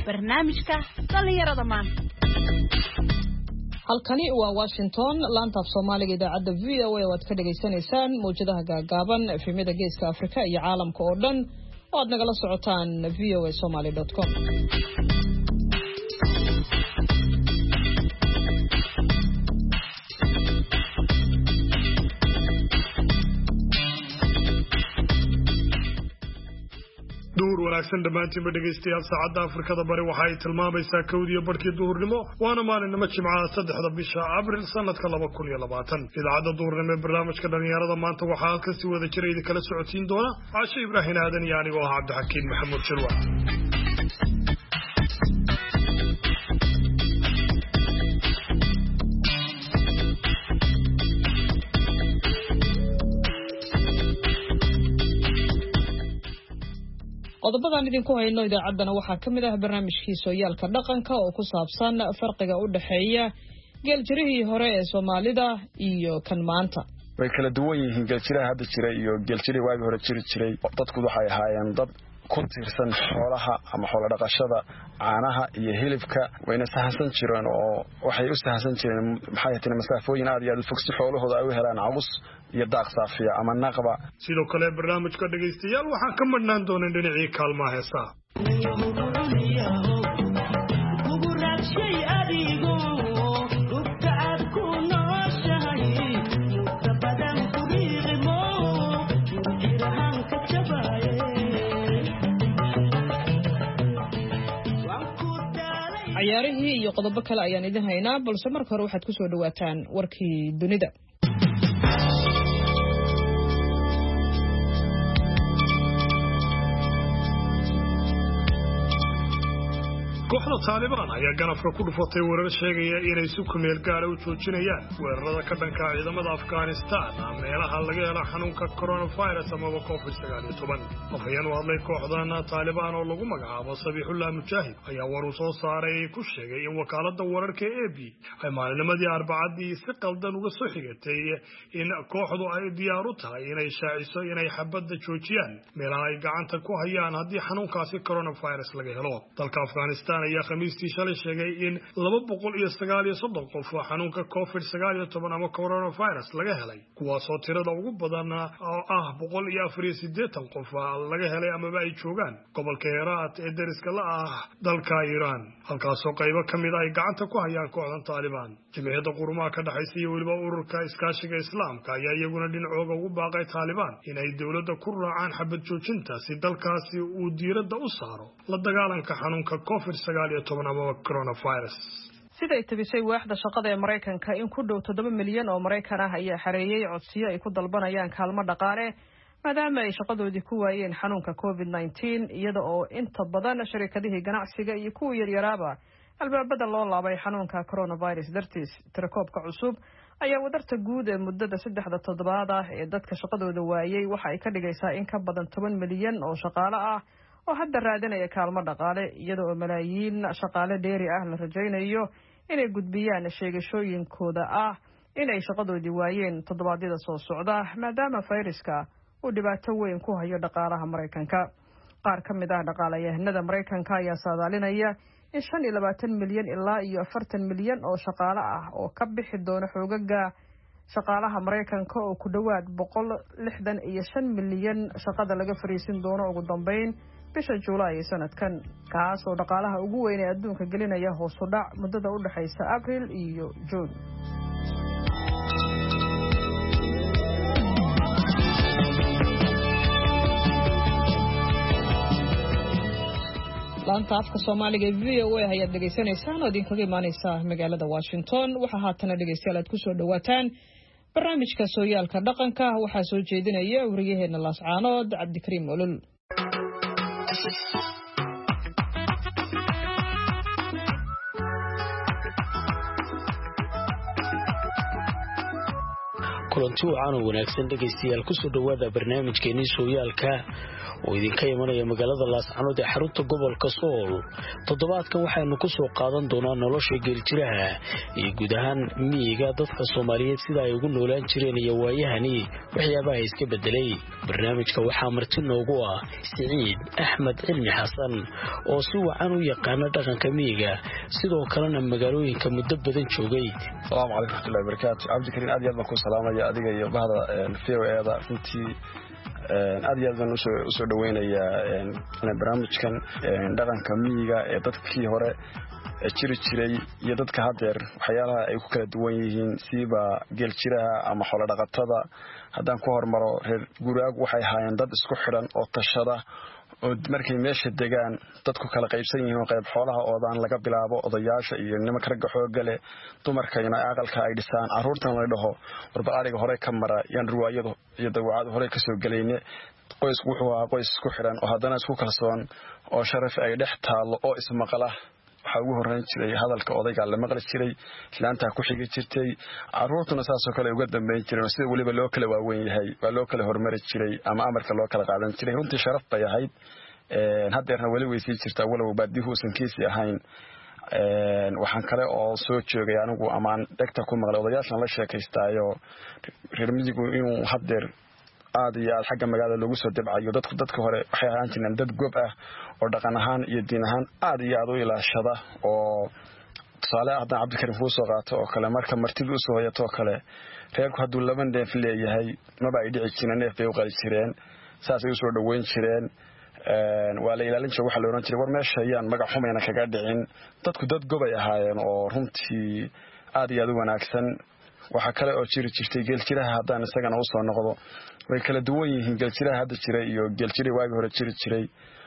barnaamijka dhalinyarada maanta. halkani waa Washington laanta af Soomaaliga idaacada VOA oo aad ka dhageysanaysaan mowjadaha gaagaaban efemyada geeska Afrika iyo caalamka oo dhan oo aad nagala socotaan voasomali.com. duur wanaagsan dhamaantiinba dhegeystayaal saacadda Afrikada bari waxa ay tilmaamaysaa 1:00 barkii duhurnimo waana maalinimo Jimcaha 3 bisha Abriil sanadka 2020 idaacadda duhurnimo ee barnaamijka dhalinyarada maanta waxa halkan si wada jira idin kala socotiin doona Caasha Ibraahin Aadan iyo aniga oo Cabdixakiin Maxamuud Shirwa qodobadaan idinku hayno idaacadana waxaa ka mid ah barnaamijkii sooyaalka dhaqanka oo ku saabsan farqiga u dhaxeeya geeljirihii hore ee Soomaalida iyo kan maanta. way kala duwan yihiin geeljiraha hadda jira iyo geeljirihii waagi hore jiray dadku waxay ahaayeen dad ku tiirsan xoolaha ama xoolo dhaqashada caanaha iyo hilibka wayna sahansan jireen oo waxay u sahansan jireen maxay tahay masaafooyin aad iyo aad u fog si xoolahooda ay u helaan caws iyo daaq saafiya ama naqba sidoo kale barnaamijka dhageystayaal waxaan ka madnaan doonaa dhinacii kaalmaha heesaha ciyaarihii iyo qodobo kale ayaan idin haynaa balse marka hore waxaad ku soo dhawaataan warkii dunida. kooxda Taliban ayaa ganafka ku dhufatay warar sheegaya inay si ku meel gaar ah u joojinayaan weerarada ka dhanka ah ciidamada Afghanistan meelaha laga helo xanuunka coronavirus ama COVID-19. afhayeen u hadlay kooxdan Taliban oo lagu magacaabo Sabiixullah Mujaahid ayaa war soo saaray ku sheegay in wakaalada wararka AP ay maalinimadii Arbacadii si qaldan uga soo xigatay in kooxdu ay diyaar u tahay inay shaaciso inay xabadda joojiyaan meelaha ay gacanta ku hayaan haddii xanuunkaasi coronavirus laga helo. dalka Afghanistan ayaa khamiistii shalay sheegay in 239 qof xanuunka COVID-19 ama coronavirus laga helay kuwaasoo tirada ugu badan oo ah 184 qof laga helay ama ay joogaan gobolka Herat ee dariska la ah dalka Iran halkaasoo qaybo kamid ah ay gacanta ku hayaan kooxdan Taliban. jimciyadda qurumaha ka dhaxaysa iyo waliba ururka iskaashiga Islaamka ayaa iyaguna dhinacooga ugu baaqay Taliban inay dawladda ku raacaan xabad joojinta si dalkaasi uu diiradda u saaro la dagaalanka xanuunka COVID-19 ama coronavirus. siday tabisay waaxda shaqada ee Mareykanka in ku dhow 7 milyan oo Mareykan ah ayaa xareeyay codsiyo ay ku dalbanayaan kaalmo dhaqaale maadaama ay shaqadoodii ku waayeen xanuunka COVID-19 iyada oo inta badan shirkadihii ganacsiga iyo kuwa yaryaraaba albaabada loo laabay xanuunka coronavirus dartiis. tirakoobka cusub ayaa wadarta guud ee muddada 3 toddobaad ah ee dadka shaqadooda waayay waxa ay ka dhigaysaa in ka badan 10 milyan oo shaqaale ah oo hadda raadinaya kaalmo dhaqaale iyada oo malaayiin shaqaale dheeri ah la rajaynayo inay gudbiyaan sheegashooyinkooda ah inay shaqadoodii waayeen toddobaadyada soo socda maadaama fayraska uu dhibaato weyn ku hayo dhaqaalaha Mareykanka. qaar ka mid ah dhaqaalayahanada Mareykanka ayaa saadaalinaya in 25 milyan ilaa iyo 40 milyan oo shaqaale ah oo ka bixi doona xoogaga shaqaalaha Mareykanka oo ku dhawaad 165 milyan shaqada laga fariisin doono ugu dambeyn bisha Juulaay sanadkan kaas oo dhaqaalaha ugu weyn ee adduunka gelinaya hoos u dhac muddada u dhaxaysa Abriil iyo June. laanta afka Soomaaliga VOA ayaad dhageysanaysaan oo idinkaga imaanaysa magaalada Washington. waxa haatan dhageystayaal aad ku soo dhawaataan barnaamijka sooyaalka dhaqanka waxaa soo jeedinaya wariyaheena Laascaanood Cabdikariim Olol. kulanti wacan oo wanaagsan dhageystayaal ku soo dhawaada barnaamijkeennii sooyaalka oo idinka imanaya magaalada Laascaanood ee xarunta gobolka Sool. Toddobaadkan waxaanu ku soo qaadan doonaa nolosha geeljiraha iyo guud ahaan miyiga dadka Soomaaliyeed sida ay ugu noolaan jireen iyo waayahani waxyaabaha iska bedelay. Barnaamijka waxaa marti noogu ah Siciid Axmed Cilmi Xasan oo si wacan u yaqaan dhaqanka miyiga sidoo kalena magaalooyinka muddo badan joogay. Assalaamu calaykum warahmatullahi wabarakaatuh. Cabdikariin aad iyo aad baan ku salaamaya adiga iyo bahda VOA-da runtii aad iyo aad baan u soo dhaweynayaa barnaamijkan dhaqanka miyiga ee dadkii hore jiri jiray iyo dadka haddeer waxyaalaha ay ku kala duwan yihiin siiba geeljiraha ama xoolo dhaqatada. haddaan ku hormaro reer guraag waxay ahaayeen dad isku xidhan oo tashada oo markay meesha degaan dadku kala qaybsan yihiin oo qayb xoolaha oodaan laga bilaabo odayaasha iyo nimanka ragga xoogga leh dumarkayna aqalka ay dhisaan carruurtan la dhaho warba ariga hore ka mara yaan ruwaayadu iyo dawaacad hore ka soo galayne qoysku wuxuu ahaa qoys isku xidhan oo haddana isku kalsoon oo sharaf ay dhex taalo oo ismaqala. waxaa ugu horreyn jiray hadalka odayga la maqli jiray islaanta ku xigi jirtay carruurtuna saasoo kale uga dambeyn jireen sida waliba loo kala waaweyn yahay waa loo kala hormari jiray ama amarka loo kala qaadan jiray runtii sharaf bay ahayd. haddeerna weli way sii jirtaa walow baadihu uusan kiisi ahayn. waxaan kale oo soo joogay anigu amaan dhegta ku maqlay odayaashan la sheekaystaayo reer miyigu inuu haddeer aad iyo aad xagga magaalada loogu soo dabcayo dadka hore waxay ahaan jireen dad gob ah oo dhaqan ahaan iyo diin ahaan aad iyo aad u ilaashada oo tusaale haddaan Cabdikariin kuu soo qaato oo kale marka martidu u soo hoyato oo kale reerku hadduu laba neef leeyahay maba ay dhici jireen neef bay u qali jireen saasay u soo dhaweyn jireen. waa la ilaalin jiray waxa la oran jiray war meesha ayaan magac xumayna kaga dhicin. dadku dad gobay ahaayeen oo runtii aad iyo aad u wanaagsan. waxa kale oo jirtay geeljiraha haddaan isagana u soo noqdo way kala duwan yihiin geeljiraha hadda jira iyo geeljiri waagi hore jiray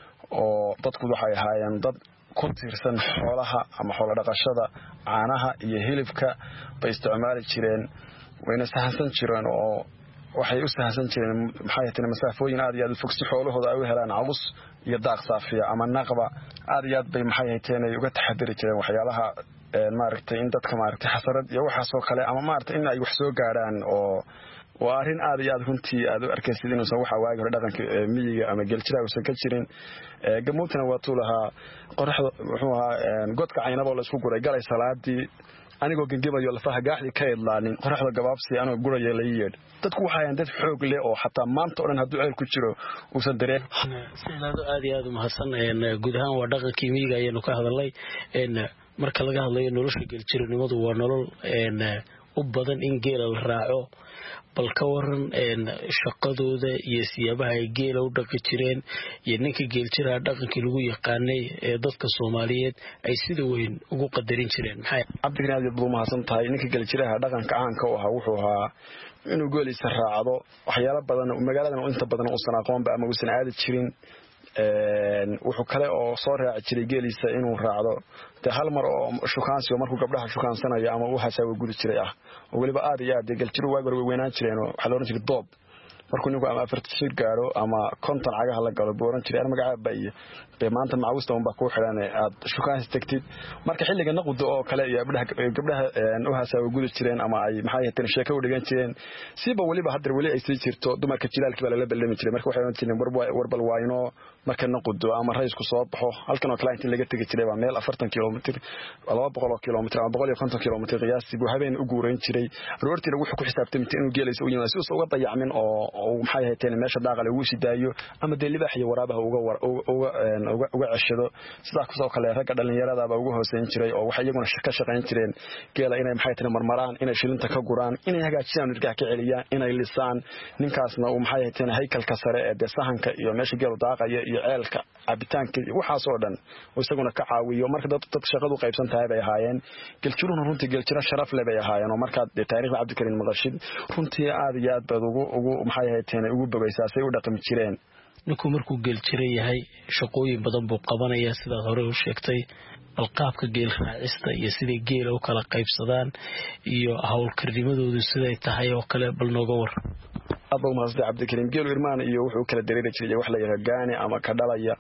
oo dadku waxay ahaayeen dad ku tiirsan xoolaha ama xoolo dhaqashada caanaha iyo hilibka bay isticmaali jireen wayna sahansan jireen oo waxay u sahansan jireen maxay tahay masaafooyin aad iyo aad fog si xoolahooda ay u helaan caws iyo daaq saafiya ama naqba aad iyo aad bay maxay tahay uga taxadiri jireen waxyaalaha maaragtay in dadka maaragtay xasarad iyo waxa soo kale ama maaragtay in ay wax soo gaaraan oo waa arrin aad iyo aad runtii aad u arkaysid inuu waxa waagi hore dhaqanka miyiga ama geeljiraha uusan ka jirin. gamootana waa tuulaha qorraxda wuxuu ahaa godka caynaba la isku guray galay salaadii anigoo gangabayo lafaha gaaxdi ka idlaanin qorraxda gabaabsi anoo guraya la yeed dadku waxay ahaayeen dad xoog leh oo xataa maanta oo dhan hadduu ceel ku jiro uusan dareen. sidaadu aad iyo aad u mahadsan guud ahaan waa dhaqankii miyiga ayaynu ka hadalnay. marka laga hadlayo nolosha geeljiranimadu waa nolol u badan in geela la raaco bal ka waran shaqadooda iyo siyaabaha ay geela u dhaqi jireen iyo ninka geeljiraha dhaqankii lagu yaqaanay ee dadka Soomaaliyeed ay sida weyn ugu qadarin jireen. maxay Cabdikariin aad buu mahadsan tahay ninka geeljiraha dhaqanka caanka u ahaa wuxuu ahaa inuu gooliisa raacdo waxyaalo badan magaaladan inta badan uu san aqoonba ama uu san aadi jirin. wuxuu kale oo soo raaci jiray geeliisa inuu raacdo hal mar oo shukaansi markuu gabdhaha shukaansanayo ama uu hasaawo gudi jiray ah oo waliba aad iyo aad geeljiru waag hore weynaan jireen oo waxa la oran jiray doob markuu ninku ama 40 gaaro ama 50 cagaha la galo buu oran jiray magacaaba iyo maanta macawista un baa ku xiran aad shukaansi tagtid marka xilliga naqdo oo kale iyo gabdhaha u hasaawo gudi jireen ama ay maxay yahay sheeko u dhigan jireen siiba waliba hadda wali ay sii jirto dumarka jilaalkii baa la balami jiray marka waxay oran jireen warbal waayno marka naqdo ama raysku soo baxo halkan oo kale inta laga tagi jiray waa meel 40 kilomitir 200 kilomitir ama 150 kilomitir qiyaastii buu habeen u guureyn jiray roortiina wuxuu ku xisaabtamay inuu geelayso u yimaado si uu uga dayacmin oo maxay ahayd meesha daaqal ugu sidaayo ama deelibax iyo waraabaha uga ceshado sidaas oo kale ragga dhalinyarada baa ugu hooseyn jiray oo waxa iyaguna ka shaqeyn jireen geela inay maxay tahay marmaraan inay shilinta ka guraan inay hagaajiyaan irgax ka celiyaan inay lisaan ninkaasna uu maxay tahay haykalka sare ee sahanka iyo meesha geel daaqaya iyo ceelka cabitaanka waxaas oo dhan oo isaguna ka caawiyo marka dad shaqadu qaybsan tahay bay ahaayeen. geeljiruhuna runtii geeljira sharaf leh bay ahaayeen oo marka taariikhda Cabdikariin maqashid runtii aad iyo aad baad ugu maxay ahayd ugu bogaysaasay u dhaqmi jireen. ninku markuu geeljira yahay shaqooyin badan buu qabanayaa sidaad hore u sheegtay alqaabka geel raacista iyo sidii geela u kala qaybsadaan iyo hawlkarnimadoodu siday tahay oo kale bal nooga war. abuu mahadsan Cabdikariin geelu irmaan iyo wuxuu kala dareeri jiray wax la yiraahdo gaani ama ka dhalaya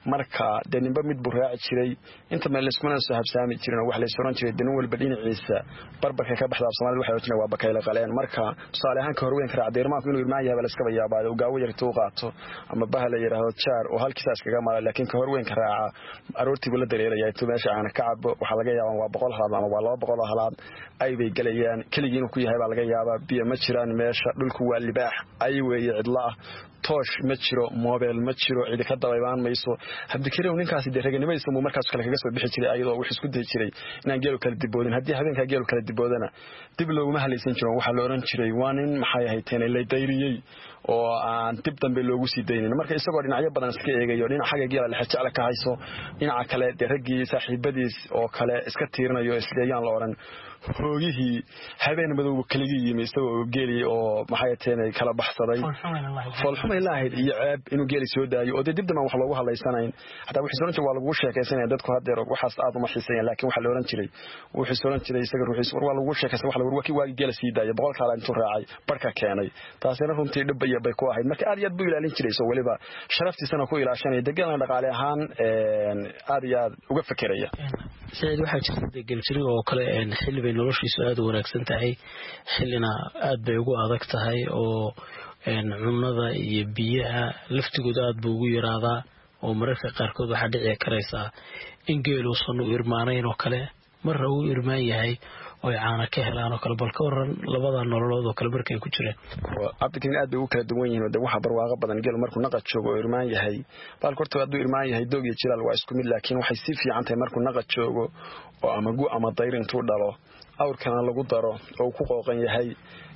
marka dee ninba mid buu raaci jiray inta meel iskuna soo habsaami jirin wax la soo jiray dan walba dhinaciisa barbarka ka baxda Soomaalidu waxay wajina waa bakayla qaleen marka tusaale ahaan ka horweyn ka raacdeermaanku inuu irmaan yahay iska bayaabaa oo gaawo yarto qaato ama bahala yiraahdo jaar oo halkiisaas kaga maala laakiin ka horweyn ka raaca aroortii bula dareeraya intuu meesha aan ka cabo waxa laga yaabaa waa 100 halaad ama waa 200 halaad ay bay galayaan kaligiina ku yahay baa laga yaabaa biyo ma jiraan meesha dhulku waa libaax ay weeye cidla toosh ma jiro mobile ma jiro cid ka dabaybaan mayso hadii kale ninkaasi deegaanimadiisa uu markaas kale kaga soo bixi jiray ayadoo wax isku day jiray inaan geelo kala diboodin hadii habeenka geelo kala diboodana dib looguma halaysan jiro waxa la oran jiray waa nin maxay ahayd teen la dayriyay oo aan dib dambe loogu sii daynin marka isagoo dhinacyo badan iska eegayo dhinaca xagga geela la xajacla ka hayso dhinaca kale ragii saaxiibadiis oo kale iska tiirinayo isleeyaan la oran hoogihii habeen madow kaliya yimid isagoo geeli oo maxay tahay kala baxsaday falxuma ilaahay iyo ceeb inuu geeli soo daayo oo dib dambe wax loogu haleysanayn hatta wixii soo waa lagu sheekaysanay dadku hadeer waxaas aad uma xiisayn laakiin waxa la oran jiray wixii soo jiray isaga ruuxiis waa lagu sheekaysan wax la warwaki waa geela sii daayay boqol kala intuu raacay barka keenay taasina runtii dhib bay ku ahayd marka aad iyo aad buu ilaalin jiray soo waliba sharaftiisana ku ilaashanay deegaanka dhaqaale ahaan aad iyo aad uga fakaraya sayd waxa jirta geljiri oo kale xilli noloshiisu aad u wanaagsan tahay xillina aad bay ugu adag tahay oo cunnada iyo biyaha laftigooda aad buu ugu yaraadaa oo mararka qaarkood waxa dhici karaysa in geelu soo irmaanayn oo kale marra uu irmaan yahay oo caana ka helaan oo kale balka waran labada nololood oo kale markay ku jireen abdikin aad ugu kala duwan yihiin oo waxa barwaaqo badan geel markuu naqad joogo oo irmaan yahay bal korto aad u irmaan yahay doog iyo jilaal waa isku mid laakiin waxay si fiican tahay markuu naqad joogo oo ama dayr intuu dhalo awrkana lagu daro oo ku qooqan yahay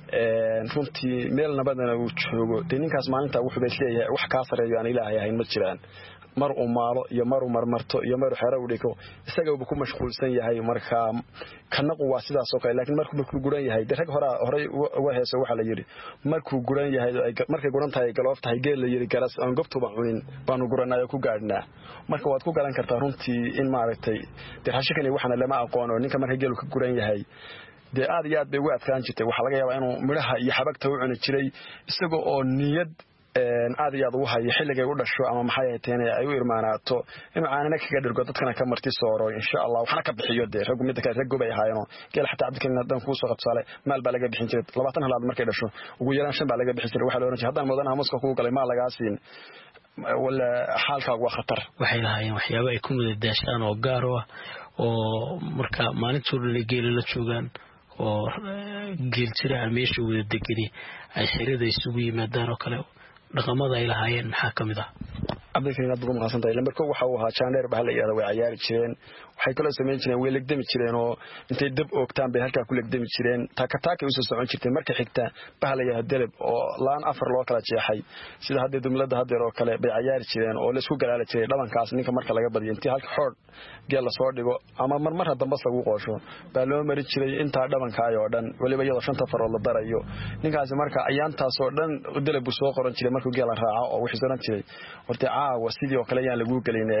runtii meel nabadana uu joogo ninkaas maalinta wuxuu leeyahay wax ka sareeyo aan ilaahay ahayn ma jiraan mar uu maalo iyo mar uu marmarto iyo mar xero u dhigo isaga uu ku mashquulsan yahay marka kanaqu waa sidaas oo kale laakiin markuu guran yahay rag hore uga heeso waxa la yiri markuu guran yahay markay guran tahay galoof tahay geel la yiri garas aan gobtuba cunin baanu guranayo ku gaadhnaa marka waad ku galan kartaa runtii in maaragtay hashikani waxana lama aqoon oo ninka markay geelu ka guran yahay aad iyo aad bay ugu adkaan jirtay waxa laga yaabaa inuu midhaha iyo xabagta u cuni jiray isagoo oo niyad aad iyo aad u hayo xilliga uu dhasho ama maxay tahay ay u irmaanaato in aanana kaga dhirgo dadkana ka marti sooro insha Allah waxna ka bixiyo rag mid ka rag bay haayeen geel xataa abdikeen hadan ku soo qabsaale maal baa laga bixin jiray 20 halaad markay dhasho ugu yaraan 5 baa laga bixin jiray waxa la oran jiray hadan mudana hamuska ku galay maal laga siin wala xaalka waa khatar waxay lahaayeen waxyaabo ay ku midadaashaan oo gaar ah oo marka maalintii la geelo la joogan oo geel jira meesha wada degani ay xirida isugu yimaadaan oo kale dhaqamada ay lahaayeen maxaa kamid ah abdikeen aad ugu mahadsantahay lambarka waxa uu ahaa jaaneer baa la yiraahdo way ciyaari jireen waxay kala sameyn jireen way legdami jireen oo intay dab oogtaan bay halka ku legdami jireen taaka u soo socon jirtay markay xigta baa la yiraahdo dalab oo laan afar loo kala jeexay sida hadda dumlada hadeer oo kale bay ciyaari jireen oo la isku galaala jiray dhabankaas ninka marka laga badiyo intii halka xood geel la soo dhigo ama marmar hadamba lagu qoosho baa loo mari jiray inta dhabanka ay oo dhan waliba iyada 5 farood la darayo ninkaas marka ayaantaas oo dhan dalab soo qoran jiray markuu geel raaco oo wixii soo jiray horta sidii oo kale yaan lagu galin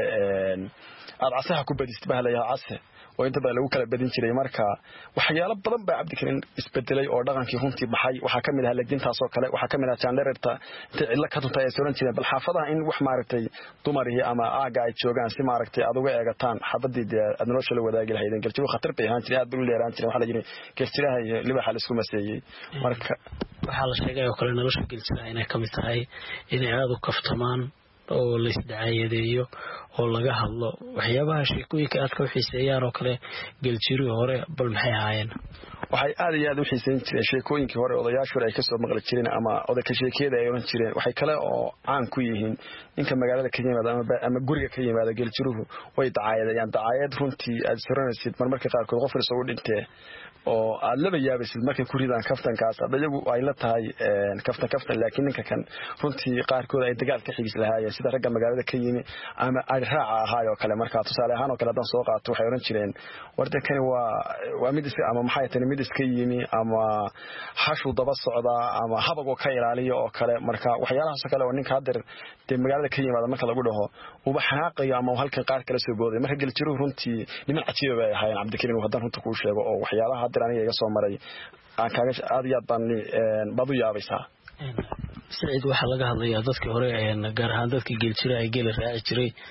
aad casaha ku badist baa la yahay oo inta baa lagu kala badin jiray marka waxyaalo badan baa abdikeen isbedelay oo dhaqankii runtii baxay waxa kamid ah lagdintaas oo kale waxa kamid ah jandarerta inta cid la ka tuntay ay soo jireen bal xaafadaha in wax maaragtay dumarihii ama aaga ay joogaan si maaragtay aad uga eegataan xabadii aad nolosha la wadaagi lahaydeen galjiru khatar bay ahaan jiray aad buu leeyahay jiray waxa la yiri geestiraha libaxa la isku maseeyay marka waxa la sheegay oo kale nolosha geljira inay kamid tahay inay aad u kaftamaan oo la isdaacayadeeyo oo laga hadlo waxyaabaha sheekooyinka aad ka xiiseeyaan oo kale galjiru hore bal maxay ahaayeen waxay aad iyo aad u xiiseyn jireen sheekooyinkii hore odayaashu ay ka soo maqli jireen ama odayka sheekada ay oran jireen waxay kale oo caan ku yihiin ninka magaalada ka yimaada ama guriga ka yimaada galjiruhu way dacaayad runtii aad saranaysid marmarka qaarkood qof soo dhintay oo aad laba yaabaysid markay ku ridaan kaftankaas adayagu ay la tahay kaftan laakiin ninka kan runtii qaarkood ay dagaal ka xigis lahaayeen sida ragga magaalada ka yimi ama ay raaca ahaayo kale marka tusaale ahaan oo kale hadan soo qaato waxay oran jireen wardankani waa mid iska ama maxay tahay mid iska yimi ama hashu daba socda ama habago ka ilaaliyo oo kale marka waxyaalahaas kale oo ninka hadir magaalada ka yimaada marka lagu dhaho uba xanaaqayo ama halka qaar kale soo booday marka galjiru runtii niman cajiib bay ahaayeen abdikeen hadan runtii ku sheego oo waxyaalaha aniga iga soo maray aan kaaga aad iyo badu yaabaysaa Said waxa laga hadlayaa dadkii hore gaar ahaan dadkii geljira ay geel raaci jiray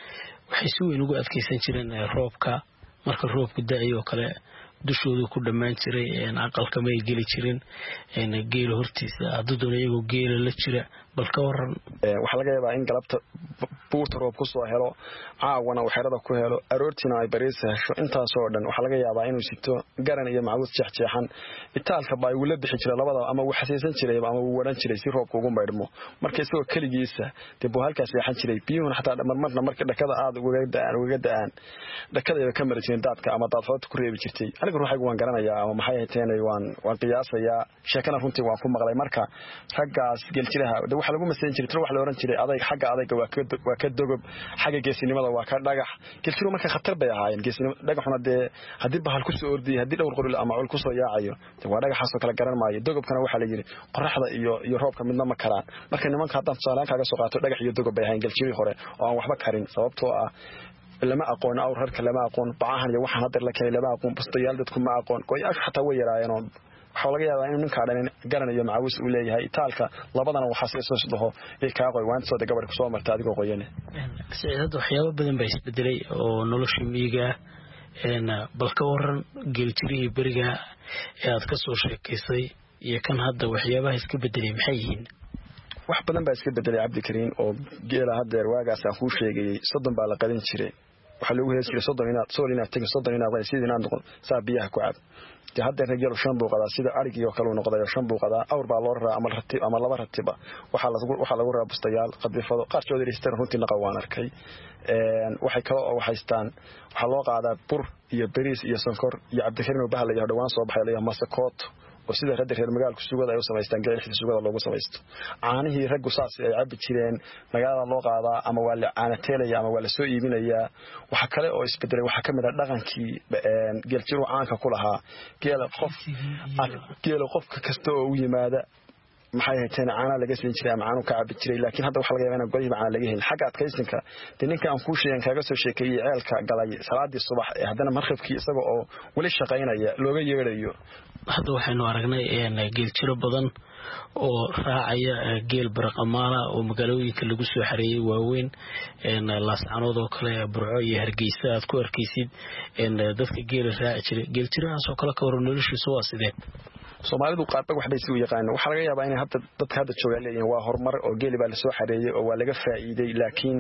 waxay si weyn ugu adkaysan jireen roobka marka roobku da'ayo kale dushoodu ku dhamaan jiray aqalka ma ay geli jirin geel hortiisa hadduu iyagoo geela la jira bal ka waran waxa laga yaabaa in galabta buurta roob ku soo helo caawana uu xerada ku helo aroortina ay bariis hesho intaas oo dhan waxa laga yaabaa inuu sito garan iyo macbuud jeexjeexan itaalka baa uu la bixi jiray labada ama uu xaseysan jiray ama uu waran jiray si roobku ugu maydhmo markay soo kaligiisa dib halkaas yeexan jiray biyuuna xataa marmarna marka dhakada aad uga da'an dhakada ka marjeen daadka ama daadfad ku reebi jirtay aniga ruuxaygu waan garanayaa ama maxay hayteenay waan qiyaasayaa sheekana runtii waan ku maqlay marka raggaas geljiraha waxa lagu masayn jiray wax la oran jiray aday xagga adayga waa ka dogob xagga geesinimada waa ka dhagax geljiru marka khatar bay ahaayeen geesinimada dhagaxuna hadii bahal ku soo ordiyay hadii dhowr qoril ama cul ku soo yaacayo waa dhagaxaas oo kala garan maayo dogobkana waxa la yiri qoraxda iyo roobka midna ma karaan marka nimanka hadan saalaan kaga soo qaato dhagax iyo dogob bay ahaayeen geljiri hore oo aan waxba karin sababtoo ah lama aqoon awrarka lama aqoon baahan iyo waxaan hadda la keenay lama aqoon bastayaal dadku ma aqoon qoyaash xataa way yaraayeen waxa laga yaabaa in ninka dhan garanayo macawis uu leeyahay itaalka labadana waxa soo soo ee ka qoy waan soo gabar ku soo martay adigoo qoyane sidoo waxyaabo badan bay isbedelay oo nolosha miyiga bal ka waran geljiri bariga aad ka soo sheekaysay iyo kan hadda waxyaabaha iska bedelay maxay yihiin wax badan baa iska bedelay Cabdi Kariim oo geela hadda waagaas aan ku sheegay 30 baa la qadin jiray waxa lagu hees jiray 30 inaad tagin 30 inaad sidii noqon saabiyaha ku cad hadda rajal shan buuqada sida arigi oo kale noqday shan buuqada awr baa loo raa ama ratib ama laba ratiba waxa lagu raa bustayaal qadifado qaarkood reestar runtii naqawaan arkay waxay kale oo haystaan waxa loo qaadaa bur iyo bariis iyo sonkor iyo Cabdi Kariim oo bahal iyo dhawaan soo baxay leeyahay masakoot oo sida reer magaalku sugada ay u sameystaan geelixda sugada loogu sameysto caanihii raggu saas ay cabi jireen magaalada loo qaadaa ama waa la caanateelaya ama waa la soo iibinayaa waxa kale oo isbedelay waxa kamid ah dhaqankii geeljiru caanka ku lahaa geelo qofka kasta oo u yimaada maxay hayteen caana laga siin jiray ama caanu ka cabi jiray laakiin hadda waxa laga yaabaa in go'ay caana laga helin xagga adkaysinka ninka aan ku sheegan kaga soo sheekeeyay ceelka galay salaadii subax ee hadana marxabkii isaga oo wali shaqaynaya looga yeerayo hadda waxaynu aragnay geeljiro badan oo raacaya geel barqamaala oo magaalooyinka lagu soo xareeyay waaweyn laascanood oo kale burco iyo hargeysa aad ku arkaysid dadka geel raaci jiray geeljirahaas oo kale ka waran noloshiisu waa sidee Soomaalidu qaabka wax bay si u yaqaan waxa laga yaabaa in hadda dadka hadda jooga leeyahay waa horumar oo geeli baa la soo xareeyay oo waa laga faa'iiday laakiin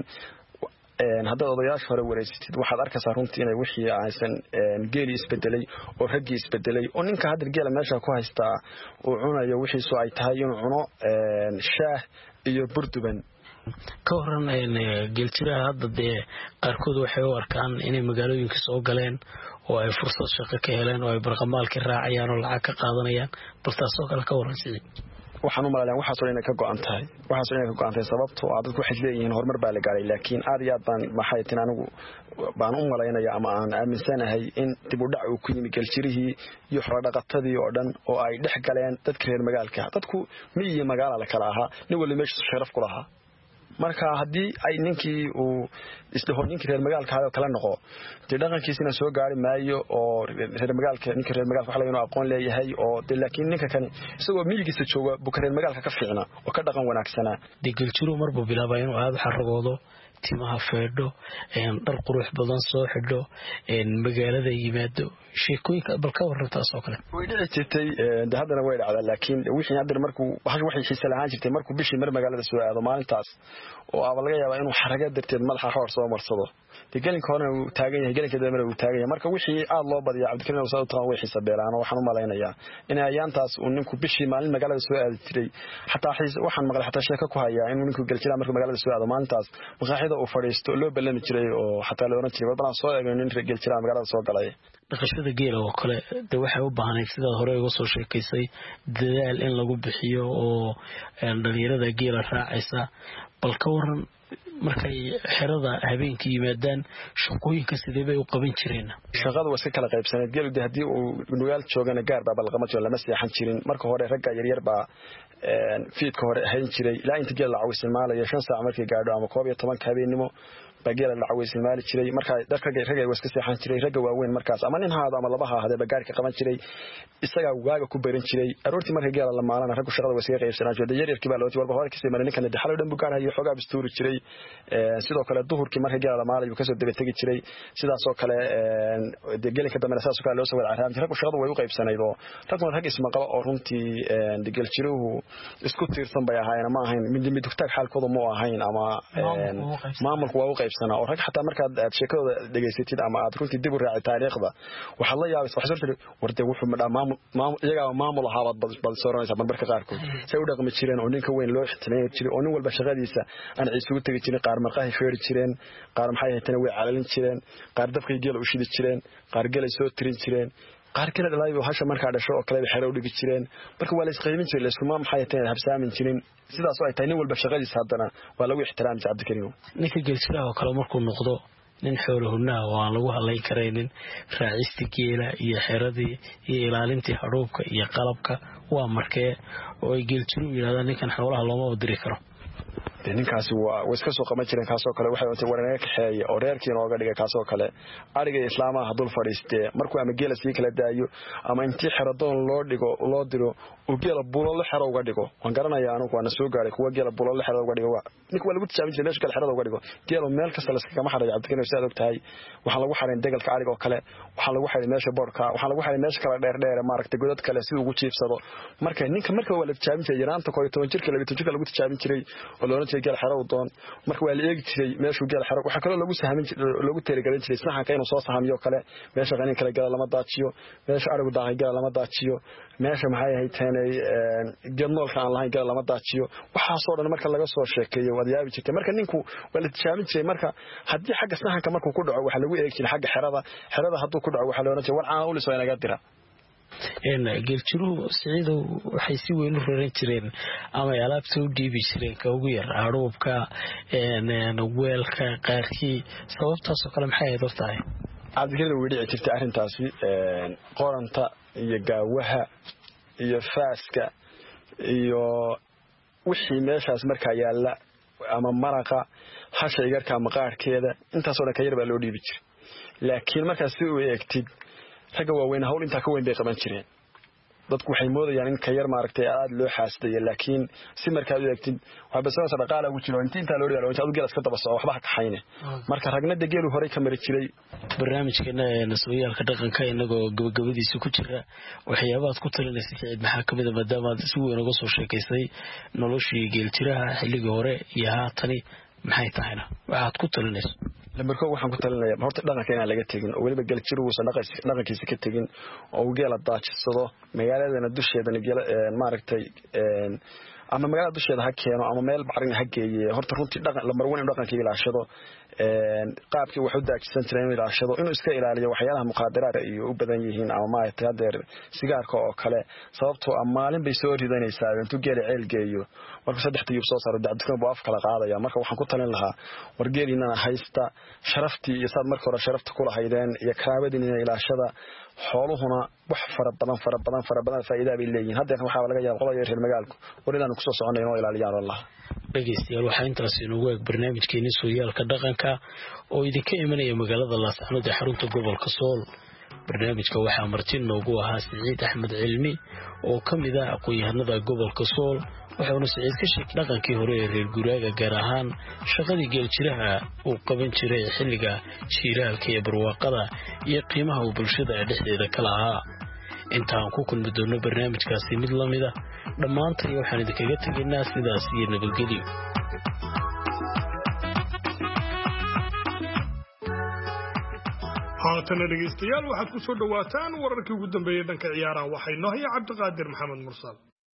hadda odayaasha hore wareysatid waxaad arkaysaa runtii inay wixii aysan geeli isbedelay oo raggi isbedelay oo ninka hadda geela meesha ku haysta oo cunayo wixii soo ay tahay inuu cuno shaah iyo burduban ka waran geeljiraha hadda qaarkood waxay u arkaan inay magaalooyinka soo galeen oo ay fursad shaqo ka heleen oo ay barqamaalka raacayaan oo lacag ka qaadanayaan bal taasoo kale ka waran sidii waxaan u malaynaa waxaas oo inay ka go'an tahay sababtoo ah dadku waxay leeyihiin horumar baa la gaaray laakiin aad iyo aad baan maxay tin anigu baan u malaynayaa ama aan aaminsanahay in dib u dhac uu ku yimi geljirihii iyo xoolo dhaqatadii oo dhan oo ay dhex galeen dadka reer magaalka dadku miyi magaalo la kala ahaa nin wali meesha sharaf ku lahaa marka hadii ay ninkii uu isdahooninka reer magaalka hada kala noqo dhaqankiisina soo gaari maayo oo reer magaalka waxa laga inuu aqoon leeyahay oo laakiin ninka kan isagoo miyigiisa jooga bukareer magaalka ka fiicna oo ka dhaqan wanaagsana geljiro marba bilaabay inuu aad xaragoodo timaha feedho dhar qurux badan soo xidho magaalada yimaado sheekooyinka bal ka warantaas oo kale way dhici jirtay haddana way dhacdaa laakiin wixii hadda markuu waxay xiisa lahaan jirtay markuu bishii mar magaalada soo aado maalintaas oo aba laga yaabaa inuu xaraga darteed madaxa xoor soo marsado gelinka horena uu taagan yahay gelinka dambe uu taagan yahay marka wixii aad loo badiyo Cabdi Kariim oo sababta way xiisa beelaan waxaan u malaynayaa in ayaantaas uu ninku bishii maalin magaalada soo aadi jiray xataa waxaan maqlay xataa sheeko ku hayaa in ninku geljira markuu magaalada soo aado maalintaas maqaaxida uu fadhiisto loo balami jiray oo xataa la oran jiray wadana soo eegay nin geljira magaalada soo galay dhaqashada geela oo kale waxay u baahanay sida hore uga soo sheekaysay dadaal in lagu bixiyo oo dhalinyarada geela raacaysa bal ka waran markay xirada habeenkii yimaadaan shaqooyinka sidee bay u qaban jireen shaqadu waa iska kala qaybsaneed geelu hadii uu nugaal joogana gaar baa balqama jiro lama seexan jirin marka hore ragga yaryar baa fiidka hore hayn jiray ilaa inta geel la cawisan maalayo 5 saac markii gaadho ama 12 habeenimo bageela la caweysan maali jiray marka dadka ragay iska seexan jiray raga waaweyn markaas ama nin haada ama labaha hada bagaarka qaban jiray isaga waaga ku baran jiray aroortii markay geela la maalana rag shaqada way iska qaybsanaa jiray yaryarkii baa loo warba hore kasii marin ninkan xalay dhan bugaan hayo xogaa bistuuri jiray sidoo kale duhurkii markay geela la maalayo ka soo daba tagi jiray sidaas oo kale geelka dambe saas oo kale loo soo wada caraam jiray rag shaqada way u qaybsanaydo rag isma qaba oo runtii geel jiruhu isku tiirsan bay ahaayeen ma ahayn mid dugtaag xaalkooda ma ahayn ama maamulku waa u qaybsanaa oo rag xataa marka aad sheekada dhageysatid ama aad runtii dib u raacay taariikhda waxa la yaabay wax soo wartay wuxuu maamul iyaga maamul ahaa bad sooranaysa marka qaarkood say u dhaqmi jireen oo ninka weyn loo ixtiraamay jiray oo nin walba shaqadiisa aan ciisugu tagi jiray qaar marqahay feeri jireen qaar maxay ahayd way calalin jireen qaar dabkay geel u shidi jireen qaar galay soo tirin jireen qaar kale dhalaayay hasha marka dhasho oo kale xeero u dhigi jireen marka waa la isqaymin jiray la isku ma maxay tahay habsaamin jirin sidaas oo ay tahay nin walba shaqadiisa hadana waa lagu ixtiraamay Cabdikariim ninka geelsiga oo kale markuu noqdo nin xoolaha waa lagu halay kareenin raacisti geela iyo xeradii iyo ilaalintii hadhuubka iyo qalabka waa markee oo ay geelsigu yiraahdaan ninkan xoolaha looma diri karo ninkaasi waa iska soo qaban jireen kaasoo kale waxay wada wareer ka xeeyay oo reerkii nooga dhigay kaasoo kale ariga islaamaha dul fadhiistay markuu ama geela sii kala daayo ama intii xeradoon loo diro oo geela buulo la xero uga dhigo waan garanayaa anigu waan soo gaaray kuwa geela buulo la xero uga dhigo ninka waa lagu tijaabin jiray meesha kale xerada uga dhigo geelo meel kasta la iska ma xaray Cabdikariim saad og tahay waxa lagu xaray degalka ariga oo kale waxa lagu xaray meesha boorka waxa lagu xaray meesha kala dheer maaragtay godad kale si ugu jiifsado marka ninka waa la tijaabin jiray yaraanta 12 jirka 12 jirka lagu tijaabin jiray oo loo geel xero doon marka waa la eegi jiray meeshu geel xero waxa kale lagu sahamin jiray lagu tirigelin jiray saxanka inuu soo sahamiyo kale meesha qanin kale geel lama daajiyo meesha arigu daaqay geel lama daajiyo meesha maxay ahayd taanay geelnoolka aan lahayn geel lama daajiyo waxa soo dhan marka laga soo sheekeeyo wadiyaabi jirtay marka ninku waa la tijaabin jiray marka hadii xagga saxanka markuu ku dhaco waxa lagu eegi jiray xagga xerada haduu ku dhaco waxa loo oran jiray war aan u lisoo inaga dira geeljiru Siciido waxay si weyn u raran jireen ama alaabta u dhiibi jireen ka ugu yar aruubka weelka qaarkii sababtaas oo kale maxay ahayd hortaay Cabdikariim way dhici jirtay arintaasi qoranta iyo gaawaha iyo faaska iyo wixii meeshaas marka yaala ama maraqa hasha igarka maqaarkeeda intaas oo dhan ka yar baa loo dhiibi jiray laakiin markaas si uu eegtid raga waaweyn hawl inta ka weyn bay qaban jireen dadku waxay moodayaan in ka yar maaragtay aad loo xaastay laakiin si markaad u eegtid waxa basoo dhaqaale ugu jiro inta loo riyaalo inta geel iska daba soo waxba ka xayne marka ragna geelu hore ka mari jiray barnaamijkeena nasooyaalka dhaqanka inagoo gabagabadiisa ku jira waxyaabaad ku talinaysa Siciid maxaa kamid ah maadaama aad si weyn uga soo sheekaysay noloshii geel jiraha xilliga hore iyo haatani maxay tahayna waxaad ku talinaysaa marka waxaan ku talinayaa horta dhaqanka inaan laga tagin oo waliba gal jiru uusan dhaqankiisa ka tagin oo geela daajisado magaaladana dusheedana geela maaragtay ama magaalada dusheeda ha keeno ama meel bacrin ha geeyo horta runtii dhaqan la marwan dhaqanka ilaashado qaabkii wuxuu daajisan jiray inuu ilaashado inuu iska ilaaliyo waxyaalaha muqaadaraadka iyo u badan yihiin ama maayta hadeer sigaarka oo kale sababtoo maalin bay soo ridanaysaa intuu geela ceel geeyo marka saddex tiyub soo saaro Cabdikariim buu af kala qaadaya marka waxaan ku talin lahaa wargeelina haysta sharaftii iyo saad marka hore sharafta ku lahaydeen iyo karaabadiina ilaashada xooluhuna wax farabadan faa'iido ay leeyihiin haddana waxa laga yaabaa qolada reer magaalku warinaan ku soo soconay inuu ilaaliyaan Allah dhageystayaal waxaa intaas inoogu eeg barnaamijkeeni sooyaalka dhaqanka oo idinka imanaya magaalada Laascaanood ee xarunta gobolka Sool barnaamijka waxaa martin noogu ahaa Siciid Axmed Cilmi oo kamid ah aqoon-yahanada gobolka Sool wuxuuna Siciid ka sheegay dhaqankii hore ee reer guraaga gaar ahaan shaqadii geel jiraha uu qaban jiray xilliga jiilaalka iyo barwaaqada iyo qiimaha uu bulshada dhexdeeda ka lahaa intaan ku kulmi doono barnaamijkaasi mid la mid ah dhamaantii waxaan idinkaga tagnaa sidaas iyo nabadgelyo haatana dhegeystayaal waxaad ku soo dhawaataan wararkii ugu dambeeyay dhanka ciyaaraha waxay noo haya Cabdiqaadir Maxamed Mursal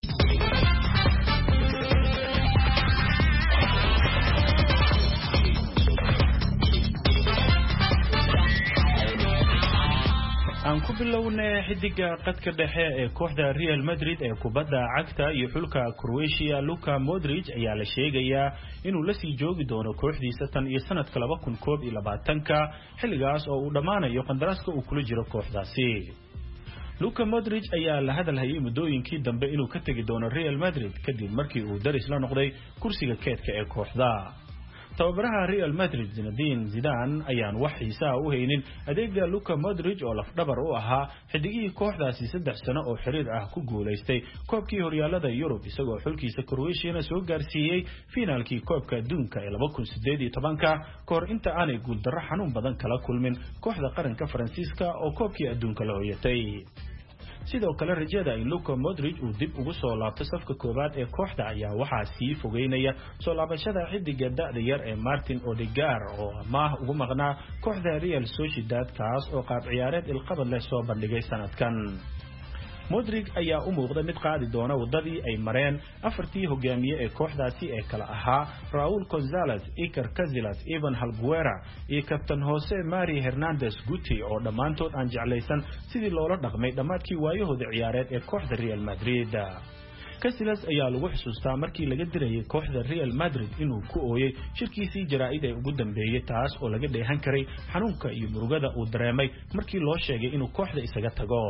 aan ku bilownay xidiga qadka dhexe ee kooxda Real Madrid ee kubadda cagta iyo xulka Croatia Luka Modric ayaa la sheegayaa inuu la sii joogi doono kooxdiisa tan iyo sanadka 2021 xilligaas oo uu dhamaanayo qandaraaska uu kula jiro kooxdaasi Luka Modric ayaa la hadalhayay muddooyinkii dambe inuu ka tagi doono Real Madrid kadib markii uu daris la noqday kursiga keedka ee kooxda tababaraha Real Madrid Zinedine Zidane ayaan wax xiisaa u haynin adeega Luka Modric oo lafdhabar u ahaa xidigii kooxdaasi 3 sano oo xiriir ah ku guuleystay koobkii horyaalada Yurub isagoo xulkiisa Croatia soo gaarsiiyay finaalkii koobka adduunka ee 2018 kahor inta aanay guuldarro xanuun badan kala kulmin kooxda qaranka Faransiiska oo koobkii adduunka la hoyatay sidoo kale rajada in Luka Modric uu dib ugu soo laabto safka koobaad ee kooxda ayaa waxaa sii fogeynaya soo laabashada xidiga da'da yar ee Martin Odegaard oo amaah ugu maqnaa kooxda Real Sociedad kaas oo qaab ciyaareed ilqabad leh soo bandhigay sanadkan Modric ayaa u muuqda mid qaadi doona wadadii ay mareen afartii hogaamiye ee kooxdaasi ee kala ahaa Raúl González, Iker Casillas, Ivan Alguera iyo kabtan Jose Mari Hernandez Guti oo dhamaantood aan jeclaysan sidii loola dhaqmay dhamaadkii waayahooda ciyaareed ee kooxda Real Madrid. Casillas ayaa lagu xusuustaa markii laga dirayay kooxda Real Madrid inuu ku ooyay shirkiisii jaraa'id ee ugu dambeeyay taas oo laga dheehan karay xanuunka iyo murugada uu dareemay markii loo sheegay inuu kooxda isaga tago.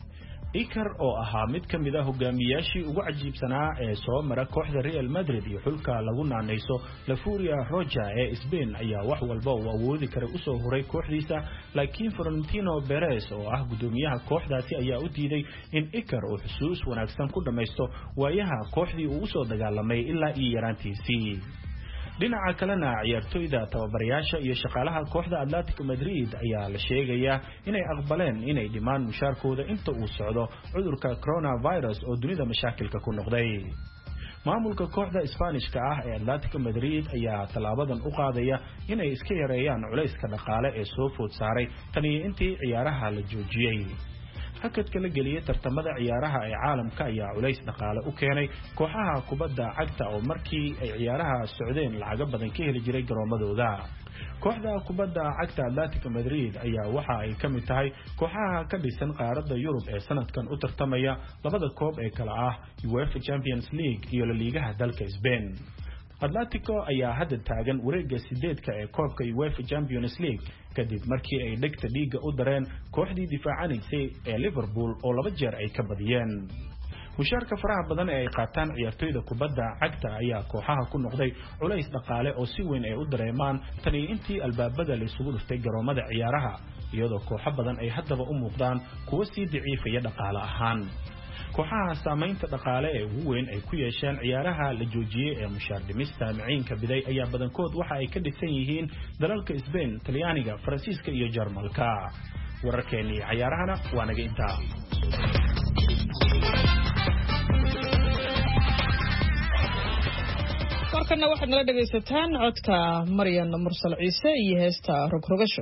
Iker oo ahaa mid ka mid ah hogaamiyaashii ugu cajiibsanaa ee soo mara kooxda Real Madrid iyo xulka lagu naanayso La Furia Roja ee Spain ayaa wax walba uu awoodi karay u soo huray kooxdiisa laakiin Florentino Perez oo ah gudoomiyaha kooxdaasi ayaa u diiday in Iker uu xusuus wanaagsan ku dhameysto waayaha kooxdii uu u soo dagaalamay ilaa iyo yaraantiisii. dhinaca kalena ciyaartoyda tababarayaasha iyo shaqaalaha kooxda Atletico Madrid ayaa la sheegayaa inay aqbaleen inay dhimaan mushaarkooda inta uu socdo cudurka coronavirus oo dunida mashaakilka ku noqday. maamulka kooxda Isbaanishka ah ee Atletico Madrid ayaa talaabadan u qaadaya inay iska yareeyaan culayska dhaqaale ee soo food saaray tani intii ciyaaraha la joojiyay. hakadka la geliyay tartamada ciyaaraha ee caalamka ayaa culays dhaqaale u keenay kooxaha kubadda cagta oo markii ay ciyaaraha socdeen lacag badan ka heli jiray garoomadooda. kooxda kubadda cagta Atletico Madrid ayaa waxa ay kamid tahay kooxaha ka dhisan qaaradda Yurub ee sanadkan u tartamaya labada koob ee kala ah UEFA Champions League iyo La Ligaha dalka Spain. Atletico ayaa hadda taagan wareegga 8 ee koobka UEFA Champions League kadib markii ay dhigta dhiiga u dareen kooxdii difaacanaysay ee Liverpool oo 2 jeer ay ka badiyeen. mushaarka faraha badan ee ay qaataan ciyaartoyda kubadda cagta ayaa kooxaha ku noqday culays dhaqaale oo si weyn ay u dareemaan tani intii albaabada la isugu dhuftay garoomada ciyaaraha iyadoo kooxo badan ay haddaba u muuqdaan kuwa sii daciifaya dhaqaale ahaan. kooxaha saameynta dhaqaale ee ugu weyn ay ku yeesheen ciyaaraha la joojiyay ee mushaar dhimista maciinka biday ayaa badankood waxa ay ka dhisan yihiin dalalka Spain, Talyaaniga, Faransiiska iyo Jarmalka. wararkeennii ciyaarahana waa naga intaa. markana waxaad nala dhagaysataan codka Maryan Mursal Ciise iyo heesta Rogrogasho.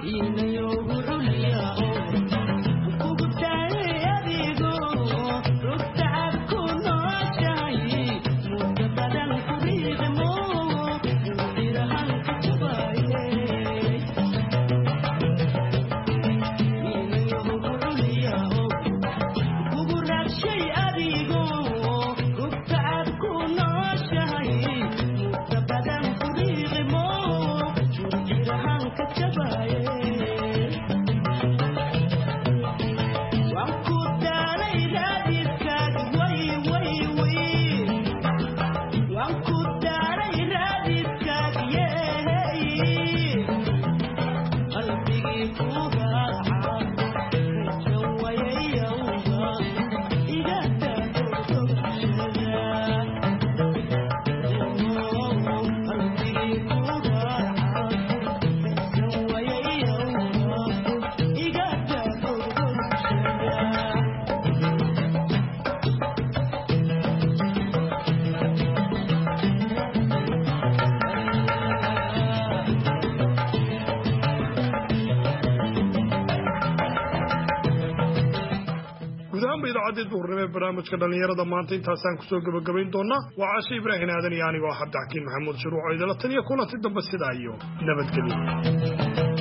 barnaamijka dhalinyarada maanta intaasaan ku soo gabagabayn doonaa waa Caashe Ibraahin aadan iyo aniga oo Cabdi Xakiin Maxamuud Shuruuc oo idin la taliya kulanti dambe sidaa iyo nabadgelyo.